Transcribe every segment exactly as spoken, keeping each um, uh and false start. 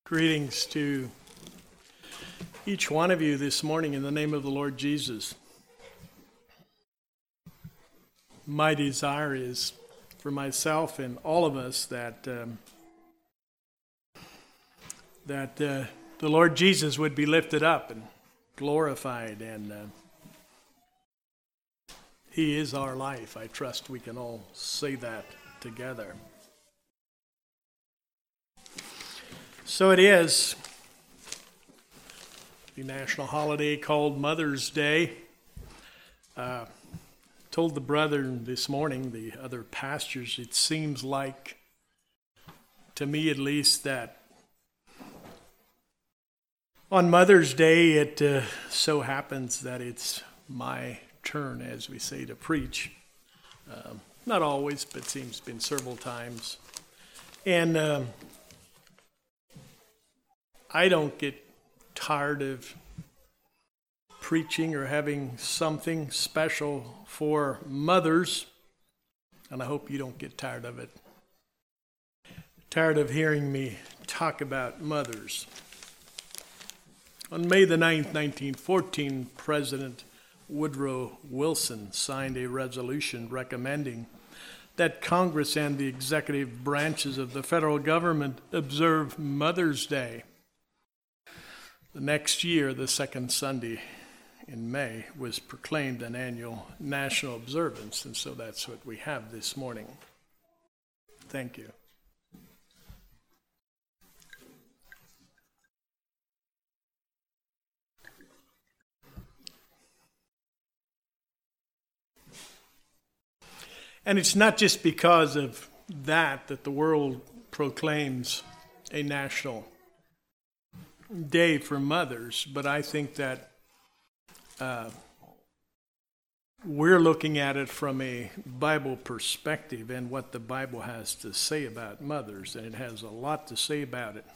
Greetings to each one of you this morning in the name of the Lord Jesus. My desire is for myself and all of us that um, that uh, the Lord Jesus would be lifted up and glorified, and uh, He is our life. I trust we can all say that together. So it is the national holiday called Mother's Day. Uh, told the brother this morning, the other pastors, it seems like, to me at least, that on Mother's Day it uh, so happens that it's my turn, as we say, to preach. Uh, not always, but it seems been several times. And um, I don't get tired of preaching or having something special for mothers, and I hope you don't get tired of it. Tired of hearing me talk about mothers. On May the ninth, nineteen fourteen, President Woodrow Wilson signed a resolution recommending that Congress and the executive branches of the federal government observe Mother's Day. The next year, the second Sunday in May, was proclaimed an annual national observance, and so that's what we have this morning. Thank you. And it's not just because of that that the world proclaims a national day for mothers, but I think that uh, we're looking at it from a Bible perspective and what the Bible has to say about mothers, and it has a lot to say about it.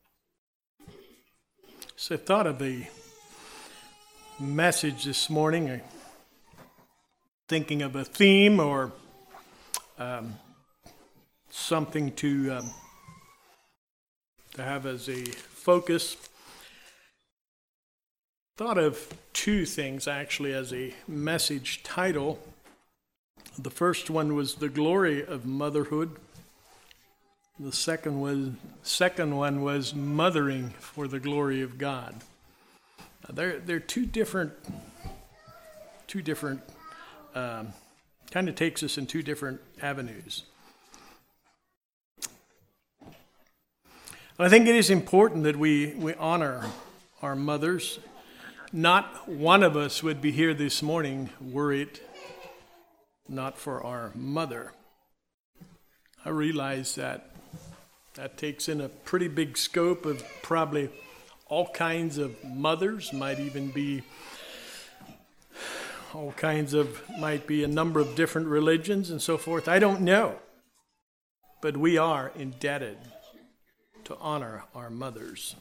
So I thought of a message this morning, uh, thinking of a theme or um, something to um, to have as a focus. Thought of two things actually as a message title. The first one was the glory of motherhood. The second was second one was mothering for the glory of God. Now, they're they're two different two different um, kind of takes us in two different avenues. I think it is important that we, we honor our mothers. Not one of us would be here this morning were it not for our mother. I realize that that takes in a pretty big scope of probably all kinds of mothers, might even be all kinds of, might be a number of different religions and so forth. I don't know. But we are indebted to honor our mothers.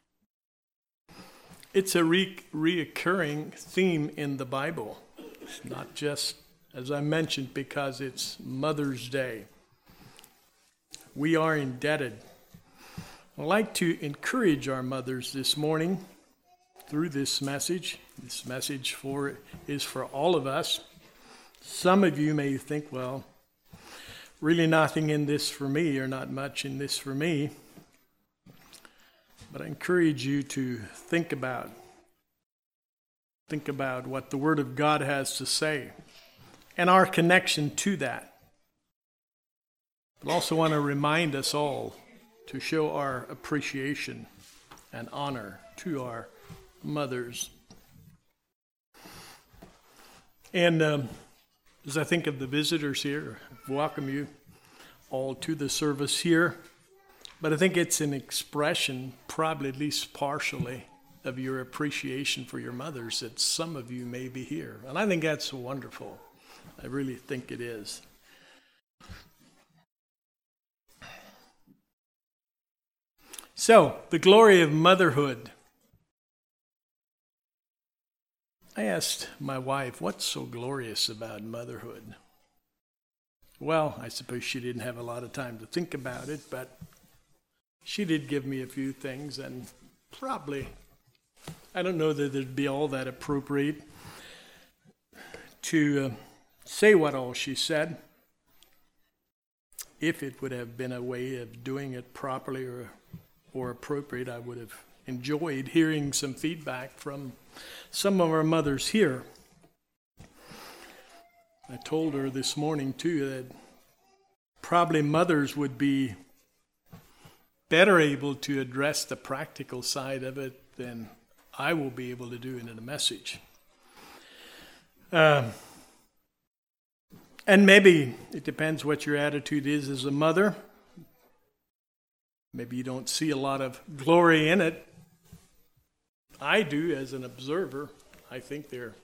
It's a re- reoccurring theme in the Bible. It's not just, as I mentioned, because it's Mother's Day. We are indebted. I'd like to encourage our mothers this morning through this message. This message for is for all of us. Some of you may think, well, really nothing in this for me, or not much in this for me. But I encourage you to think about, think about what the Word of God has to say and our connection to that. But also want to remind us all to show our appreciation and honor to our mothers. And um, as I think of the visitors here, welcome you all to the service here. But I think it's an expression, probably at least partially, of your appreciation for your mothers that some of you may be here. And I think that's wonderful. I really think it is. So, the glory of motherhood. I asked my wife, what's so glorious about motherhood? Well, I suppose she didn't have a lot of time to think about it, but she did give me a few things, and probably, I don't know that it'd be all that appropriate to uh, say what all she said, if it would have been a way of doing it properly or or appropriate. I would have enjoyed hearing some feedback from some of our mothers here. I told her this morning, too, that probably mothers would be better able to address the practical side of it than I will be able to do in a message. Um, and maybe it depends what your attitude is as a mother. Maybe you don't see a lot of glory in it. I do as an observer. I think there,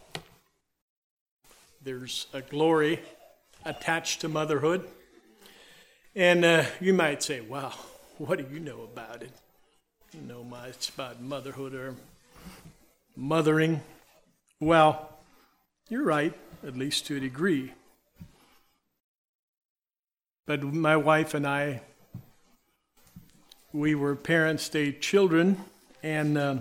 there's a glory attached to motherhood. And uh, you might say, wow, what do you know about it? You know much about motherhood or mothering. Well, you're right, at least to a degree. But my wife and I, we were parents to eight children, and uh,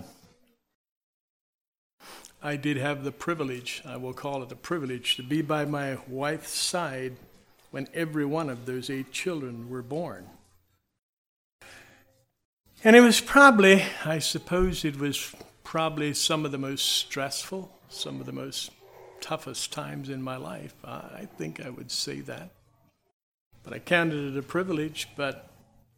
I did have the privilege, I will call it a privilege, to be by my wife's side when every one of those eight children were born. And it was probably, I suppose it was probably some of the most stressful, some of the most toughest times in my life. I think I would say that. But I counted it a privilege, but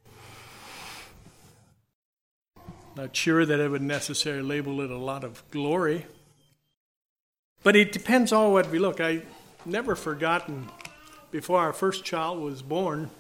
not sure that I would necessarily label it a lot of glory. But it depends on what we look. I never forgotten, before our first child was born,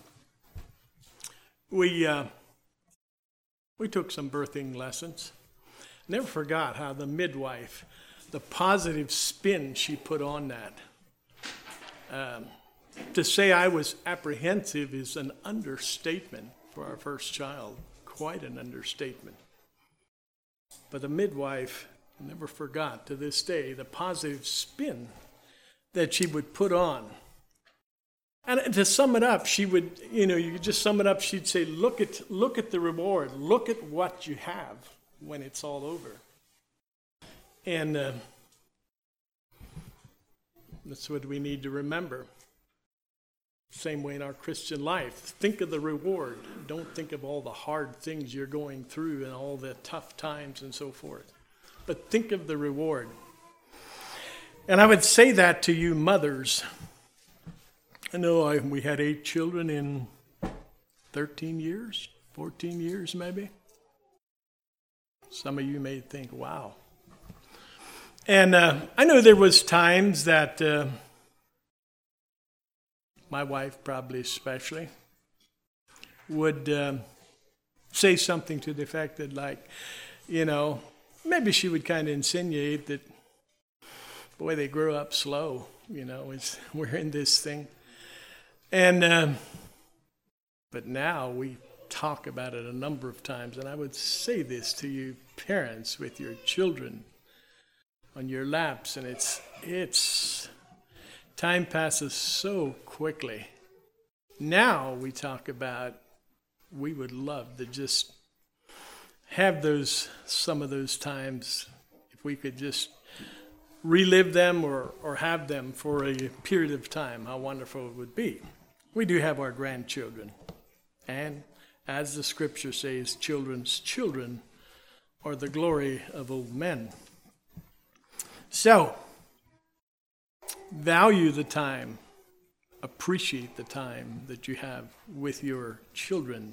we uh, we took some birthing lessons. Never forgot how the midwife, the positive spin she put on that. Um, to say I was apprehensive is an understatement for our first child, quite an understatement. But the midwife never forgot to this day the positive spin that she would put on. And to sum it up, she would, you know, you could just sum it up, she'd say, look at look at the reward, look at what you have when it's all over. And uh, that's what we need to remember. Same way in our Christian life. Think of the reward. Don't think of all the hard things you're going through and all the tough times and so forth. But think of the reward. And I would say that to you mothers. I know I, we had eight children in thirteen years, fourteen years maybe. Some of you may think, wow. And uh, I know there was times that uh, my wife probably especially would uh, say something to the effect that, like, you know, maybe she would kind of insinuate that, boy, they grow up slow, you know, it's, we're in this thing. And, uh, but now we talk about it a number of times, and I would say this to you parents with your children on your laps, and it's, it's, time passes so quickly. Now we talk about, we would love to just have those, some of those times, if we could just relive them or, or have them for a period of time, how wonderful it would be. We do have our grandchildren. And as the scripture says, children's children are the glory of old men. So, value the time. Appreciate the time that you have with your children.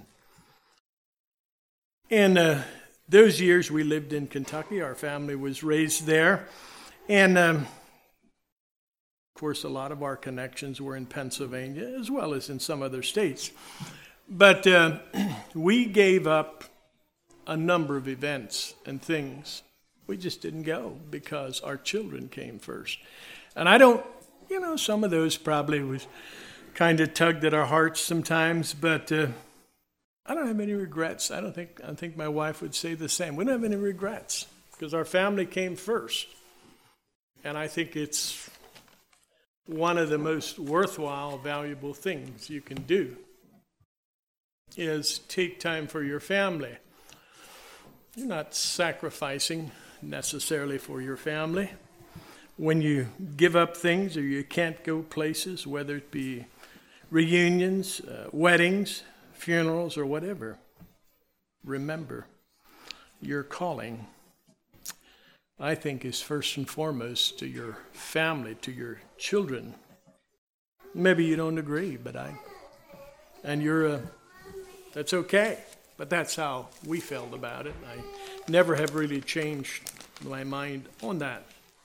In uh, those years we lived in Kentucky. Our family was raised there. And, um, of course, a lot of our connections were in Pennsylvania as well as in some other states. But uh, we gave up a number of events and things. We just didn't go because our children came first. And I don't, you know, some of those probably was kind of tugged at our hearts sometimes, but uh, I don't have any regrets. I don't think, I think my wife would say the same. We don't have any regrets because our family came first. And I think it's one of the most worthwhile, valuable things you can do. is take time for your family. You're not sacrificing necessarily for your family. When you give up things or you can't go places, whether it be reunions, uh, weddings, funerals, or whatever, remember your calling, I think, is first and foremost to your family, to your children. Maybe you don't agree, but I, and you're a, that's okay. But that's how we felt about it. I never have really changed my mind on that.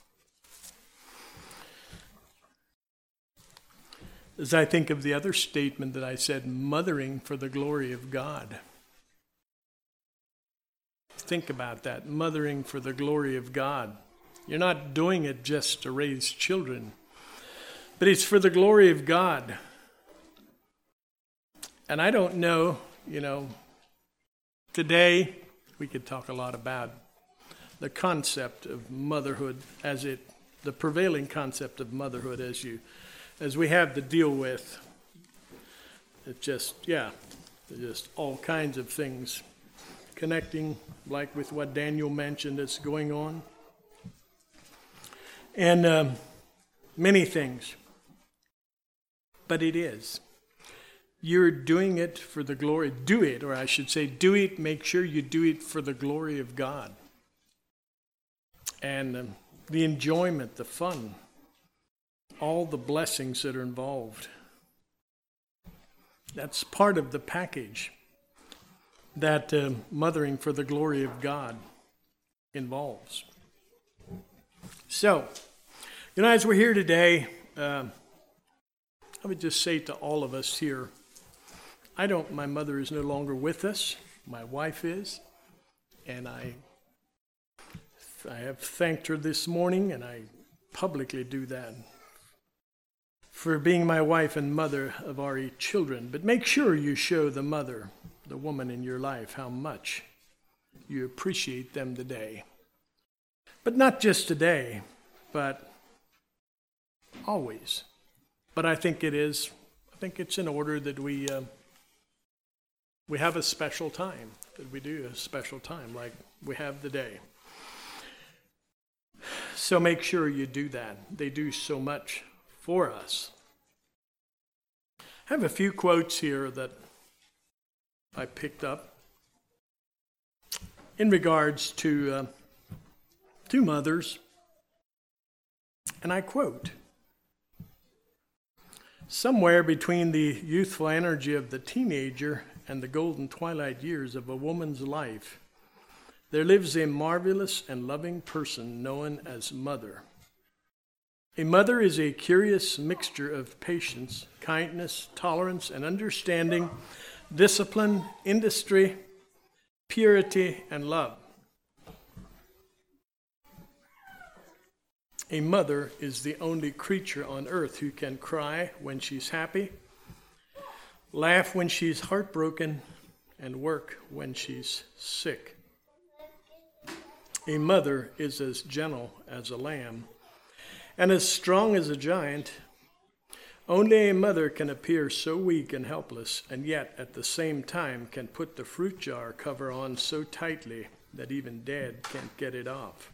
As I think of the other statement that I said, mothering for the glory of God. Think about that, mothering for the glory of God. You're not doing it just to raise children, but it's for the glory of God. And I don't know, you know, today we could talk a lot about the concept of motherhood as it, the prevailing concept of motherhood as you, as we have to deal with. It just, yeah, just all kinds of things connecting, like with what Daniel mentioned that's going on. And um, many things. But it is. You're doing it for the glory. Do it, or I should say, do it. Make sure you do it for the glory of God. And um, the enjoyment, the fun, all the blessings that are involved. That's part of the package that uh, mothering for the glory of God involves. So, you know, as we're here today, uh, I would just say to all of us here, I don't, my mother is no longer with us. My wife is. And I, I have thanked her this morning, and I publicly do that, for being my wife and mother of our eight children. But make sure you show the mother, the woman in your life, how much you appreciate them today. But not just today, but always. But I think it is, I think it's in order that we uh, we have a special time, that we do a special time like we have today. So make sure you do that. They do so much for us. I have a few quotes here that I picked up in regards to uh, to mothers, and I quote, "Somewhere between the youthful energy of the teenager and the golden twilight years of a woman's life, there lives a marvelous and loving person known as mother. A mother is a curious mixture of patience, kindness, tolerance, and understanding, discipline, industry, purity, and love. A mother is the only creature on earth who can cry when she's happy, laugh when she's heartbroken, and work when she's sick. A mother is as gentle as a lamb and as strong as a giant. Only a mother can appear so weak and helpless, and yet at the same time can put the fruit jar cover on so tightly that even dead can't get it off.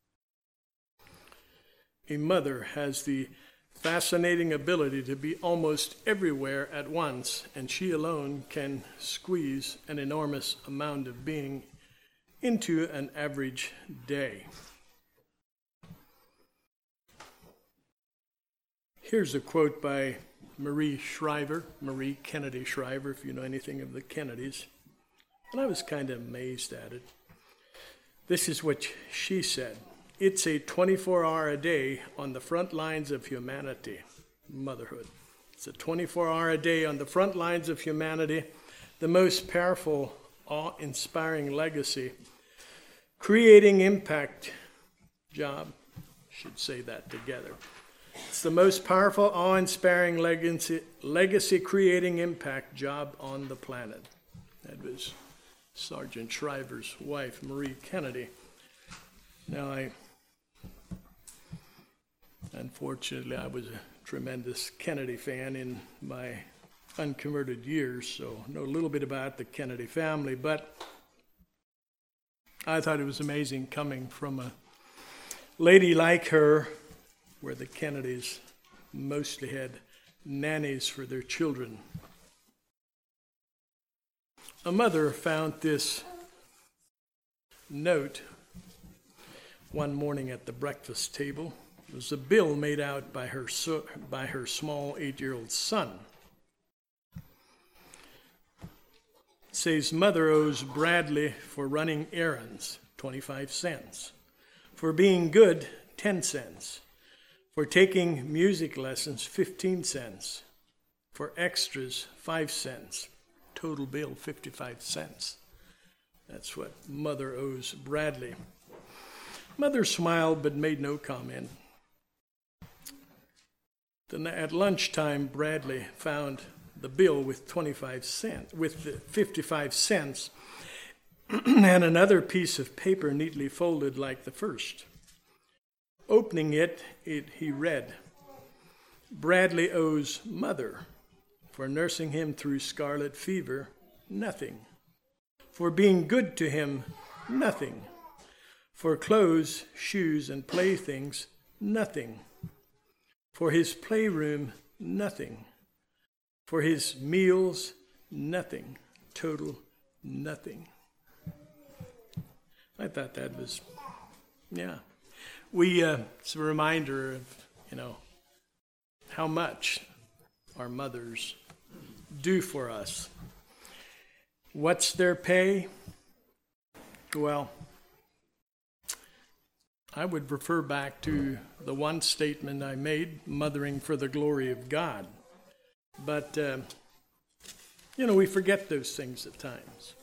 A mother has the fascinating ability to be almost everywhere at once, and she alone can squeeze an enormous amount of being into an average day." Here's a quote by Marie Shriver, Marie Kennedy Shriver, if you know anything of the Kennedys. And I was kind of amazed at it. This is what she said. "It's a twenty-four hour a day on the front lines of humanity," motherhood. It's a twenty-four hour a day on the front lines of humanity, the most powerful, awe-inspiring legacy, creating impact job. Should say that together. It's the most powerful, awe-inspiring legacy, legacy creating impact job on the planet. That was Sergeant Shriver's wife, Marie Kennedy. Now, I, unfortunately, I was a tremendous Kennedy fan in my unconverted years, so know a little bit about the Kennedy family, but I thought it was amazing coming from a lady like her, where the Kennedys mostly had nannies for their children. A mother found this note one morning at the breakfast table. It was a bill made out by her so, by her small eight-year-old son. It says, "Mother owes Bradley for running errands, twenty-five cents. For being good, ten cents. For taking music lessons, fifteen cents. For extras, five cents. Total bill, fifty-five cents. That's what Mother owes Bradley." Mother smiled but made no comment. Then at lunchtime, Bradley found the bill with twenty-five cents, with the fifty-five cents, and another piece of paper neatly folded like the first. Opening it, it he read, "Bradley owes Mother for nursing him through scarlet fever, nothing. For being good to him, nothing. For clothes, shoes, and playthings, nothing. For his playroom, nothing. For his meals, nothing. Total nothing." I thought that was, yeah. We, uh, it's a reminder of, you know, how much our mothers do for us. What's their pay? Well, I would refer back to the one statement I made, mothering for the glory of God. But, uh, you know, we forget those things at times.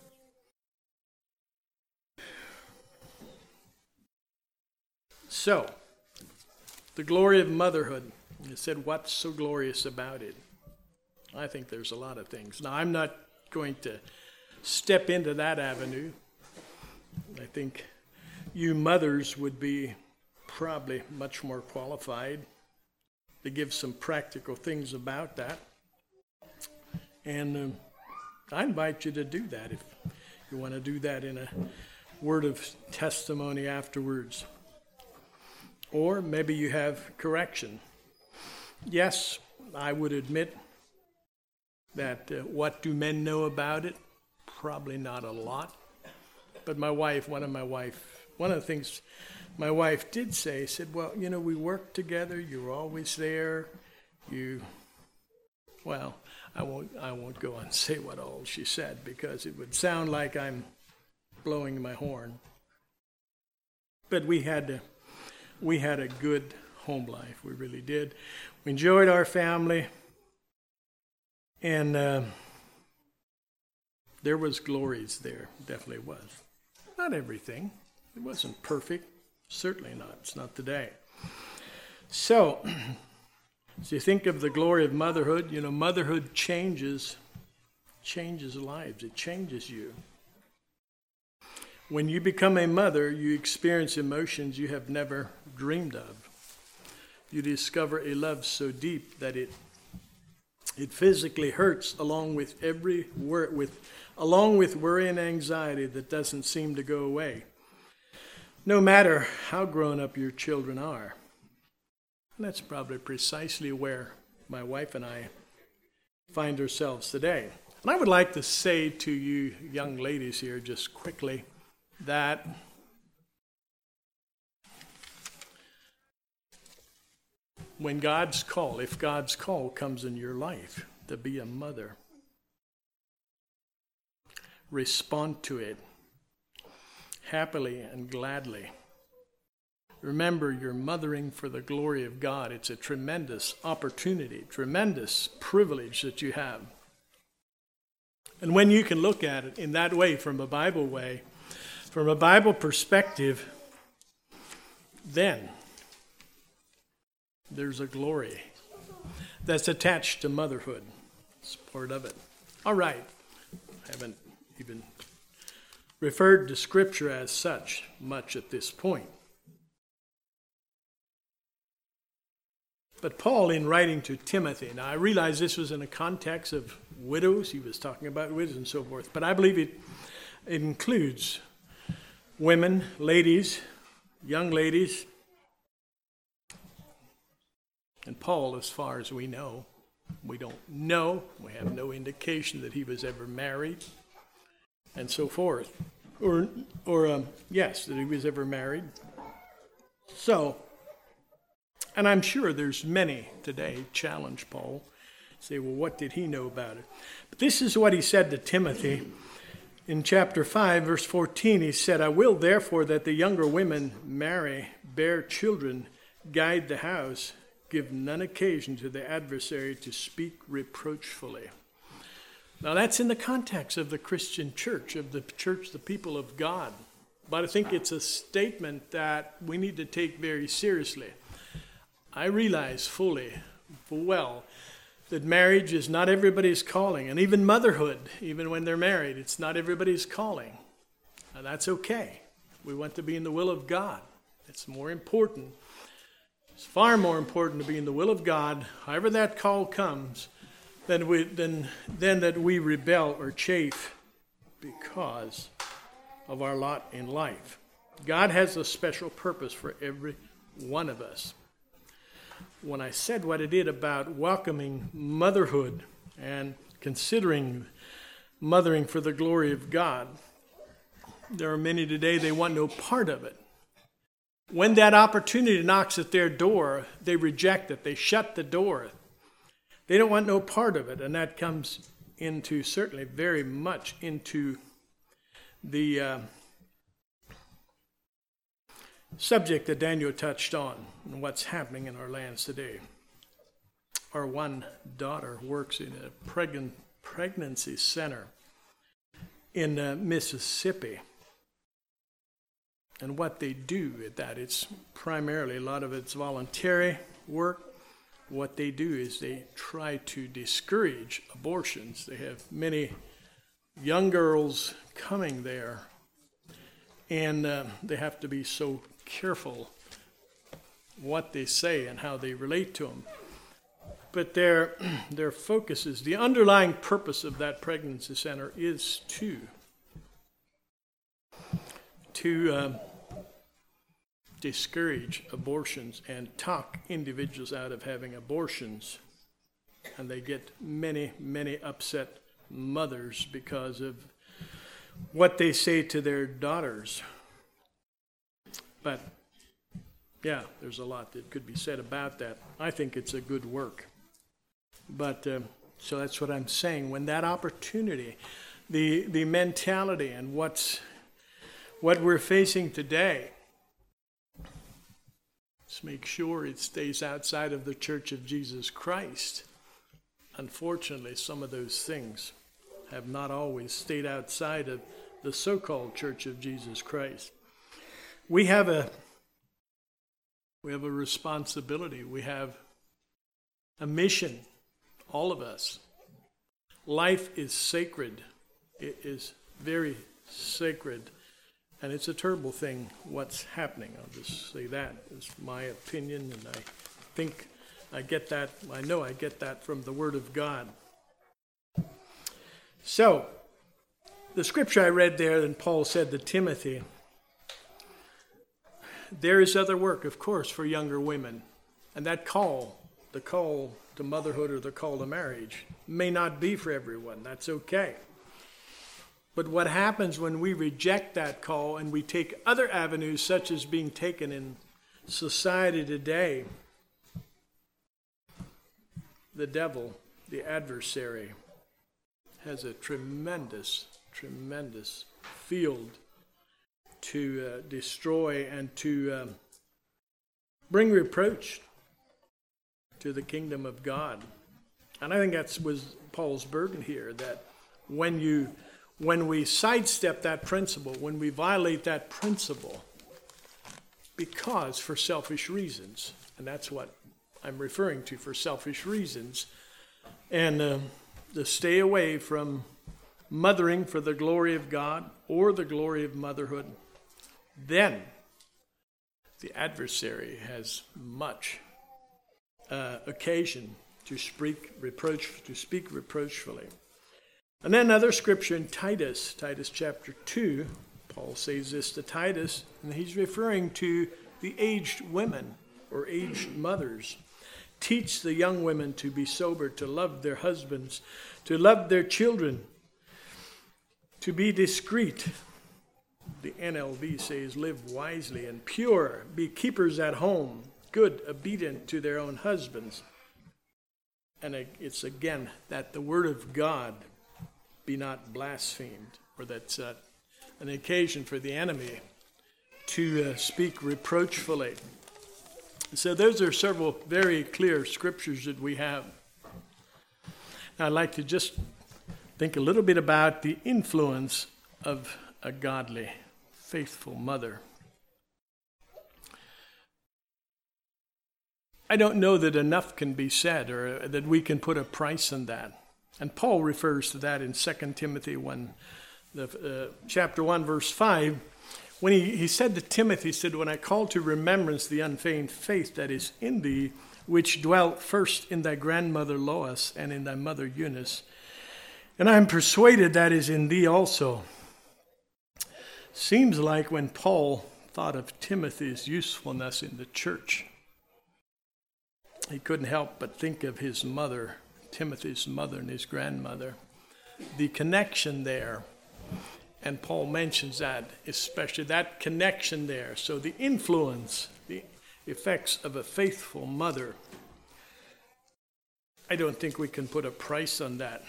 So, the glory of motherhood. You said, what's so glorious about it? I think there's a lot of things. Now, I'm not going to step into that avenue. I think you mothers would be probably much more qualified to give some practical things about that. And um, I invite you to do that if you want to do that in a word of testimony afterwards. Or maybe you have correction. Yes, I would admit that uh, what do men know about it? Probably not a lot. But my wife, one of my wife, one of the things my wife did say, said, well, you know, we worked together. You were always there. You, well, I won't, I won't go and say what all she said because it would sound like I'm blowing my horn. But we had to. We had a good home life. We really did. We enjoyed our family. And uh, there was glories there. Definitely was. Not everything. It wasn't perfect. Certainly not. It's not today. So, as you think of the glory of motherhood, you know, motherhood changes, changes lives. It changes you. When you become a mother, you experience emotions you have never dreamed of. You discover a love so deep that it it physically hurts, along with every wor- with along with worry and anxiety that doesn't seem to go away, no matter how grown up your children are. And that's probably precisely where my wife and I find ourselves today. And I would like to say to you young ladies here just quickly that when God's call, if God's call comes in your life to be a mother, respond to it happily and gladly. Remember, you're mothering for the glory of God. It's a tremendous opportunity, tremendous privilege that you have. And when you can look at it in that way, from a Bible way, from a Bible perspective, then there's a glory that's attached to motherhood. It's part of it. All right. I haven't even referred to Scripture as such much at this point. But Paul, in writing to Timothy, now I realize this was in a context of widows. He was talking about widows and so forth. But I believe it, it includes women, ladies, young ladies. And Paul, as far as we know, we don't know. We have no indication that he was ever married and so forth. Or, or um, yes, that he was ever married. So, and I'm sure there's many today challenge Paul, say, well, what did he know about it? But this is what he said to Timothy in chapter five, verse fourteen. He said, I will therefore that the younger women marry, bear children, guide the house, give none occasion to the adversary to speak reproachfully. Now that's in the context of the Christian church, of the church, the people of God. But I think it's a statement that we need to take very seriously. I realize fully, full well, that marriage is not everybody's calling. And even motherhood, even when they're married, it's not everybody's calling. And that's okay. We want to be in the will of God. It's more important. It's far more important to be in the will of God, however that call comes, than, we, than, than that we rebel or chafe because of our lot in life. God has a special purpose for every one of us. When I said what I did about welcoming motherhood and considering mothering for the glory of God, there are many today, they want no part of it. When that opportunity knocks at their door, they reject it. They shut the door. They don't want no part of it. And that comes into, certainly very much into the uh, subject that Daniel touched on and what's happening in our lands today. Our one daughter works in a pregn- pregnancy center in uh, Mississippi. And what they do at that, it's primarily, a lot of it's voluntary work. What they do is they try to discourage abortions. They have many young girls coming there, and uh, they have to be so careful what they say and how they relate to them. But their, their focus is, the underlying purpose of that pregnancy center is to to uh, discourage abortions and talk individuals out of having abortions. And they get many, many upset mothers because of what they say to their daughters. But, yeah, there's a lot that could be said about that. I think it's a good work. But, uh, so that's what I'm saying. When that opportunity, the the mentality and what's what we're facing today, let's make sure it stays outside of the Church of Jesus Christ. Unfortunately, some of those things have not always stayed outside of the so-called Church of Jesus Christ. We have a we have a responsibility. We have a mission, all of us. Life is sacred. It is very sacred. And it's a terrible thing what's happening. I'll just say that. It's my opinion, and I think I get that, I know I get that from the Word of God. So, the scripture I read there, and Paul said to Timothy, there is other work, of course, for younger women. And that call, the call to motherhood or the call to marriage, may not be for everyone. That's okay. But what happens when we reject that call and we take other avenues, such as being taken in society today, the devil, the adversary, has a tremendous, tremendous field to uh, destroy and to um, bring reproach to the kingdom of God. And I think that was Paul's burden here, that when you when we sidestep that principle, when we violate that principle, because for selfish reasons, and that's what I'm referring to, for selfish reasons, and uh, to stay away from mothering for the glory of God or the glory of motherhood, then the adversary has much uh, occasion to speak reproach to speak reproachfully. And then another scripture in Titus, Titus chapter two, Paul says this to Titus, and he's referring to the aged women or aged mothers. Teach the young women to be sober, to love their husbands, to love their children, to be discreet. The N L V says, live wisely and pure, be keepers at home, good, obedient to their own husbands. And it's again that the word of God be not blasphemed, or that's uh, an occasion for the enemy to uh, speak reproachfully. So those are several very clear scriptures that we have. Now I'd like to just think a little bit about the influence of a godly, faithful mother. I don't know that enough can be said or that we can put a price on that. And Paul refers to that in Second Timothy one, the, uh, chapter one, verse five. When he, he said to Timothy, he said, when I call to remembrance the unfeigned faith that is in thee, which dwelt first in thy grandmother Lois and in thy mother Eunice, and I am persuaded that is in thee also. Seems like when Paul thought of Timothy's usefulness in the church, he couldn't help but think of his mother, Timothy's mother and his grandmother. The connection there, and Paul mentions that, especially that connection there. So the influence, the effects of a faithful mother, I don't think we can put a price on that.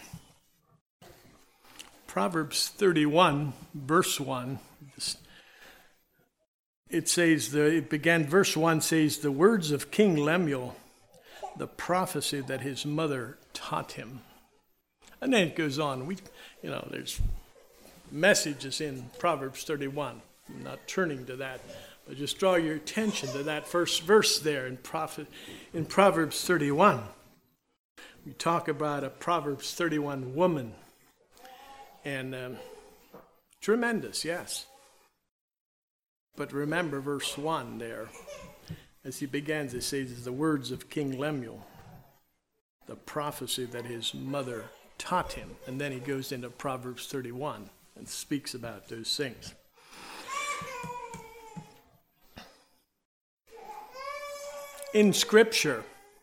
Proverbs thirty-one, verse one, it says, the, it began, verse one says, the words of King Lemuel, the prophecy that his mother taught him. And then it goes on. We, you know, there's messages in Proverbs thirty-one. I'm not turning to that, but just draw your attention to that first verse there in, prophet, in Proverbs thirty-one. We talk about a Proverbs thirty-one woman. And um, tremendous, yes. But remember verse one there. As he begins, it says, the words of King Lemuel, the prophecy that his mother taught him. And then he goes into Proverbs thirty-one and speaks about those things. In Scripture,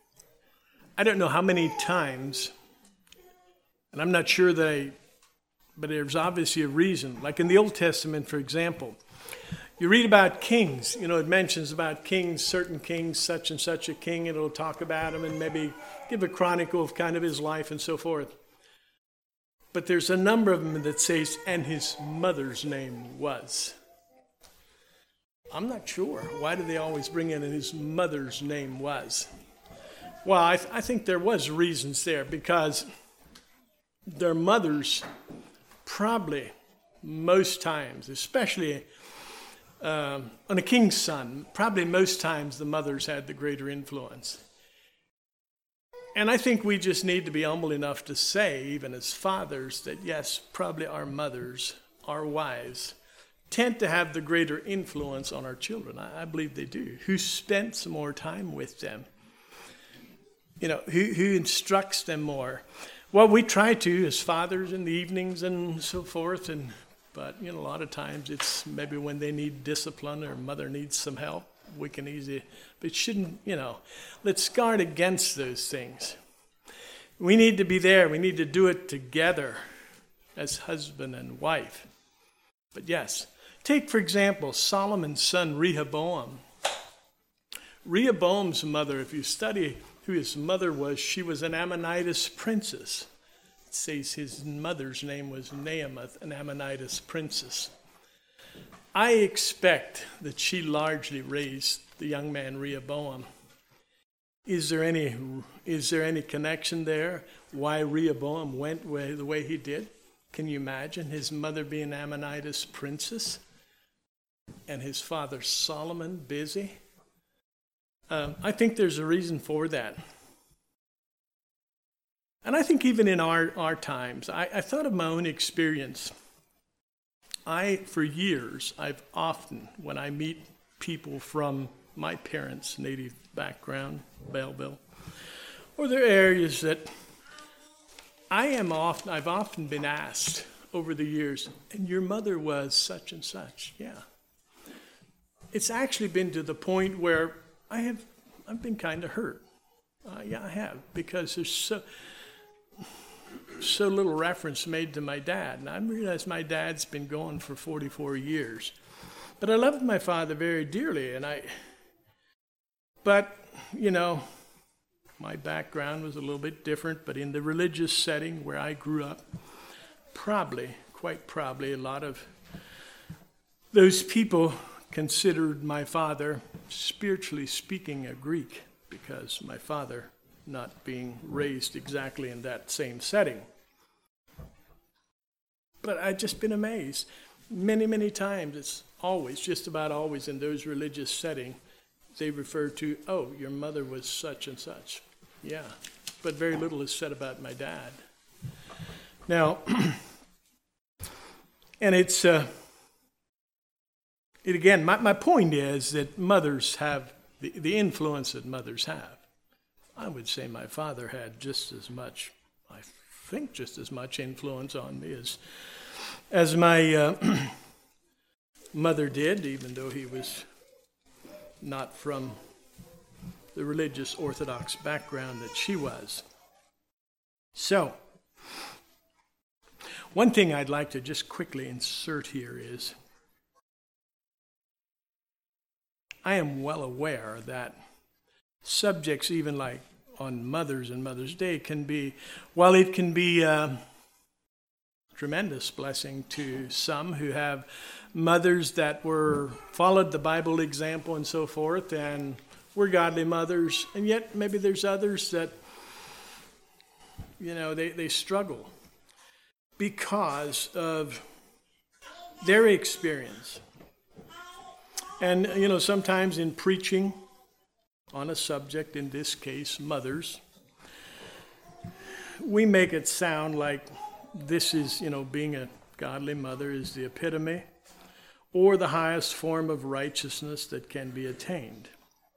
I don't know how many times, and I'm not sure that I, but there's obviously a reason. Like in the Old Testament, for example, you read about kings, you know, it mentions about kings, certain kings, such and such a king, it'll talk about him and maybe give a chronicle of kind of his life and so forth. But there's a number of them that says, and his mother's name was. I'm not sure. Why do they always bring in and his mother's name was? Well, I, th- I think there was reasons there because their mothers probably most times, especially um, on a king's son, probably most times the mothers had the greater influence. And I think we just need to be humble enough to say, even as fathers, that yes, probably our mothers, our wives, tend to have the greater influence on our children. I, I believe they do. Who spent some more time with them? You know, who, who instructs them more? Well, we try to as fathers in the evenings and so forth, and but you know, a lot of times it's maybe when they need discipline or mother needs some help, we can easily, but shouldn't, you know, let's guard against those things. We need to be there. We need to do it together as husband and wife. But yes, take for example, Solomon's son Rehoboam. Rehoboam's mother, if you study who his mother was, she was an Ammonitess princess. It says his mother's name was Naamath, an Ammonitess princess. I expect that she largely raised the young man Rehoboam. Is there any, is there any connection there why Rehoboam went way, the way he did? Can you imagine his mother being an Ammonitess princess and his father Solomon busy? Um, I think there's a reason for that. And I think even in our, our times, I, I thought of my own experience. I, for years, I've often, when I meet people from my parents' native background, Belleville, Or there are areas that I am often, I've often been asked over the years, and your mother was such and such. Yeah. It's actually been to the point where I have, I've been kind of hurt. Uh, yeah, I have, because there's so, so little reference made to my dad. And I realize my dad's been gone for forty-four years. But I loved my father very dearly, and I, but, you know, my background was a little bit different, but in the religious setting where I grew up, probably, quite probably, a lot of those people considered my father, spiritually speaking, a Greek, because my father not being raised exactly in that same setting. But I've just been amazed. Many, many times, it's always, just about always in those religious settings, they refer to, oh, your mother was such and such. Yeah, but very little is said about my dad. Now, and it's, uh, it again, my, my point is that mothers have, the, the influence that mothers have. I would say my father had just as much, I think just as much influence on me as, as my uh, mother did, even though he was not from the religious Orthodox background that she was. So, one thing I'd like to just quickly insert here is, I am well aware that subjects even like on Mothers and Mother's Day can be, while it can be a tremendous blessing to some who have mothers that were followed the Bible example and so forth and were godly mothers, and yet maybe there's others that, you know, they, they struggle because of their experience. And, you know, sometimes in preaching on a subject, in this case, mothers, we make it sound like this is, you know, being a godly mother is the epitome or the highest form of righteousness that can be attained.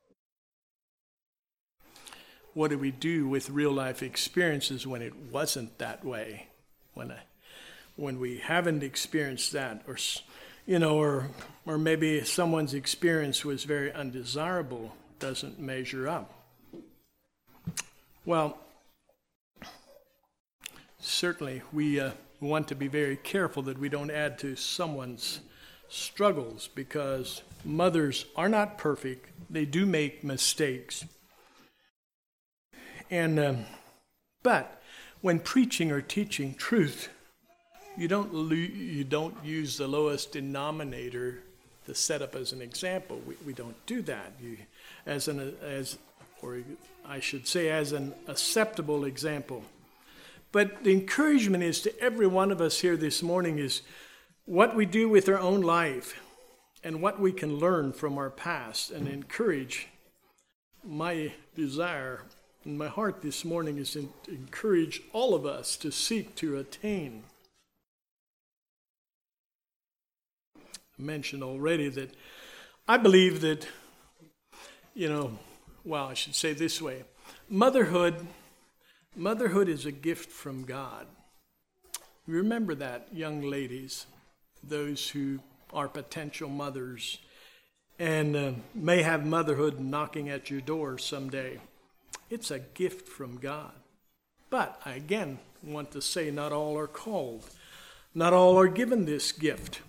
What do we do with real life experiences when it wasn't that way? When, I, when we haven't experienced that, or, you know, or, or maybe someone's experience was very undesirable, doesn't measure up. Well, certainly we uh, want to be very careful that we don't add to someone's struggles, because mothers are not perfect. They do make mistakes. And um, but when preaching or teaching truth, you don't lo- you don't use the lowest denominator to set up as an example. We we don't do that. You as an as or I should say as an acceptable example. But the encouragement is to every one of us here this morning is what we do with our own life and what we can learn from our past, and encourage. My desire in my heart this morning is to encourage all of us to seek to attain. I mentioned already that I believe that, you know, well, I should say this way, motherhood, motherhood is a gift from God. Remember that, young ladies, those who are potential mothers and uh, may have motherhood knocking at your door someday. It's a gift from God. But I again want to say not all are called. Not all are given this gift.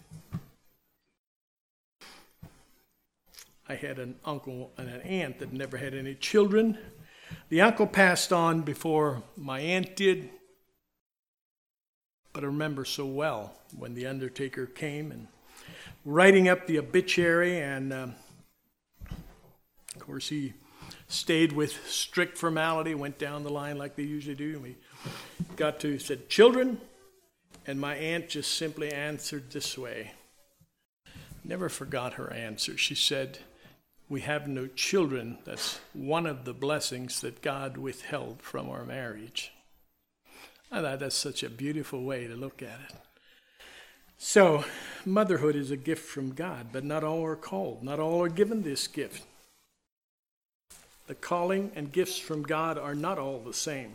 I had an uncle and an aunt that never had any children. The uncle passed on before my aunt did. But I remember so well when the undertaker came and writing up the obituary, and um, of course he stayed with strict formality, went down the line like they usually do, and we got to, said, children, and my aunt just simply answered this way. Never forgot her answer. She said, we have no children. That's one of the blessings that God withheld from our marriage. I thought that's such a beautiful way to look at it. So, motherhood is a gift from God, but not all are called. Not all are given this gift. The calling and gifts from God are not all the same.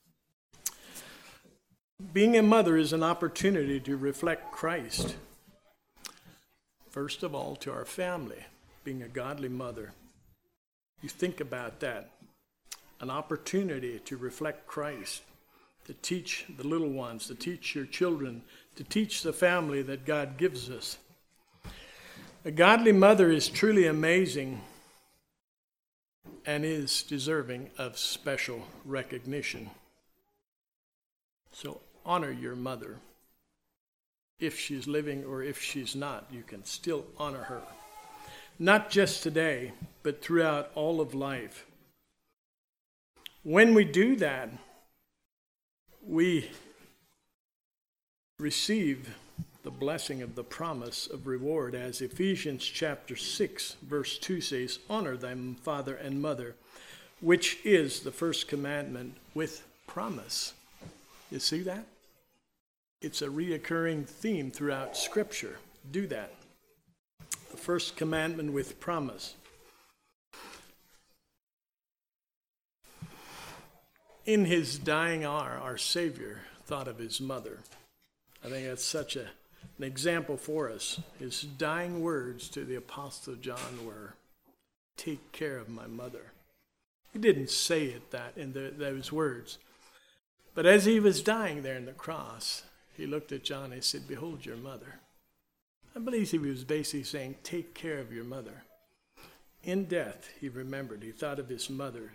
Being a mother is an opportunity to reflect Christ. First of all, to our family, being a godly mother. You think about that. An opportunity to reflect Christ, to teach the little ones, to teach your children, to teach the family that God gives us. A godly mother is truly amazing and is deserving of special recognition. So honor your mother. If she's living or if she's not, you can still honor her. Not just today, but throughout all of life. When we do that, we receive the blessing of the promise of reward, as Ephesians chapter six, verse two says, honor thy father and mother, which is the first commandment with promise. You see that? It's a reoccurring theme throughout Scripture. Do that. The first commandment with promise. In his dying hour, our Savior thought of his mother. I think that's such a, an example for us. His dying words to the Apostle John were, take care of my mother. He didn't say it that in the, those words. But as he was dying there on the cross, he looked at John and he said, behold your mother. I believe he was basically saying, take care of your mother. In death, he remembered. He thought of his mother.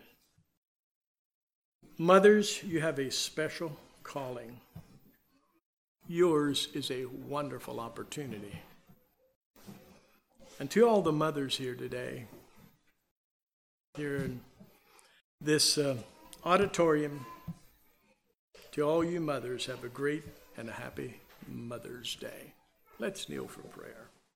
Mothers, you have a special calling. Yours is a wonderful opportunity. And to all the mothers here today, here in this uh, auditorium, to all you mothers, have a great and a happy Mother's Day. Let's kneel for prayer.